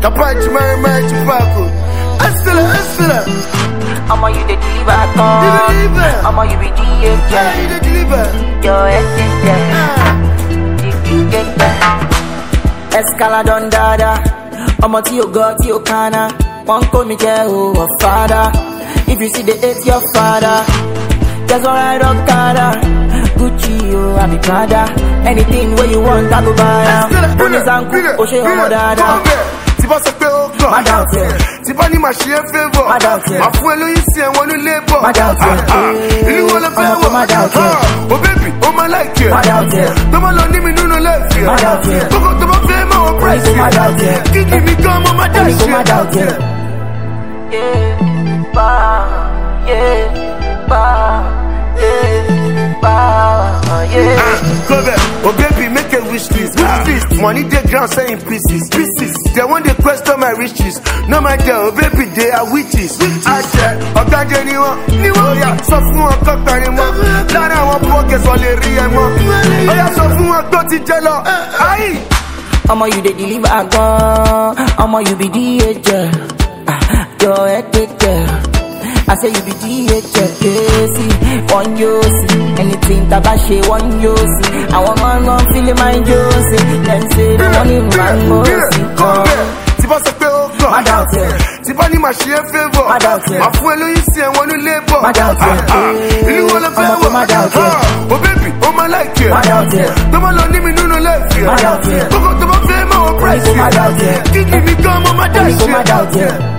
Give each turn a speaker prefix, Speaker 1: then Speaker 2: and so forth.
Speaker 1: Kapachi Mary Chupaco. Estela.
Speaker 2: I'ma you the deliver, I'ma you be the
Speaker 1: You the deliver.
Speaker 2: Your head is there. Escaladon dada. I'ma to your God, to your kana. One call me Jehovah Father. If you see the hate your father, that's alright, Okada. Gucci, oh, I be Prada. Anything where you want, I go buy. Bonizanku, Oshe, Omodada.
Speaker 1: Tiba se pe o kan. Tiba ni ma ṣe é favour. Ma fún ẹ lóyún sí ẹ̀wọ̀n ní labour. Ìlú wo ló fẹ́ wọ̀? Oh baby, oh my like it. Tó bá lọ ní mi nínú lẹ́ẹ̀fì. Kókó tó bá fẹ́ mọ̀ wọ́n price. Kíkì mi gan mo má dá ṣe. Go there, oh baby, make a wish list. Money they ground saying pieces. They want to question my riches. No my girl, oh baby, they are witches. I said, oh God, anyone, yeah, so fún wọn kọ́kọ́ ni mọ́. Lára àwọn pockets wọ́n lè rí ẹ mọ́. Oh yeah, so fún wọn tó ti jẹ lọ.
Speaker 2: I'ma you the deliver, I'ma you be the agent. Your head take care. I say you be DHL, see, one you see. Anything tabashi, one you see. I want man gon' feel it, mind you see. Them say they want him, man go see.
Speaker 1: Tiba se pe o kan. Tiba ni ma ṣe é favour. Ma fún ẹ lóyún sí ẹ̀wọ̀n ní labour. Ìlú wo ló fẹ́ wọ̀? Oh baby, oh my like it. Tó bá lọ ní mi nínú lẹ́ẹ̀fì. Kókó tó bá fẹ́ mọ̀ wọ́n price. Kíkì mi gan mo má dá ṣe.